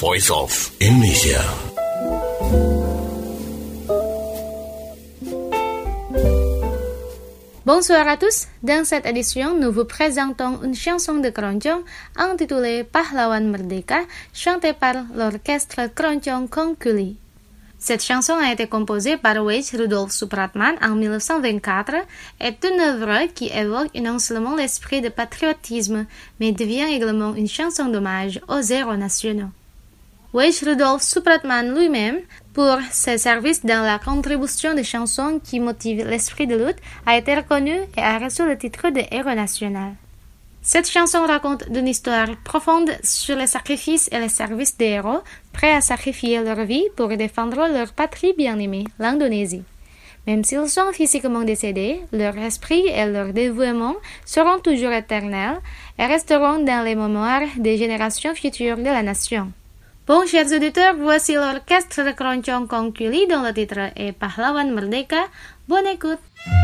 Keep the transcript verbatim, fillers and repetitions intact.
Voice of Indonesia. Bonsoir à tous, dans cette édition, nous vous présentons une chanson de Keroncong intitulée Pahlawan Merdeka, chantée par l'orchestre Keroncong Kongkuli. Cette chanson a été composée par Weij Rudolf Supratman en mille neuf cent vingt-quatre et est une œuvre qui évoque non seulement l'esprit de patriotisme, mais devient également une chanson d'hommage aux héros nationaux. Weij Rudolf Supratman lui-même, pour ses services dans la contribution de chansons qui motivent l'esprit de lutte, a été reconnu et a reçu le titre de héros national. Cette chanson raconte une histoire profonde sur le sacrifice et le service des héros, prêts à sacrifier leur vie pour défendre leur patrie bien-aimée, l'Indonésie. Même s'ils sont physiquement décédés, leur esprit et leur dévouement seront toujours éternels et resteront dans les mémoires des générations futures de la nation. Bon, chers auditeurs, voici l'orchestre de Keroncong Kongkuli dont le titre est Pahlawan Merdeka. Bonne écoute!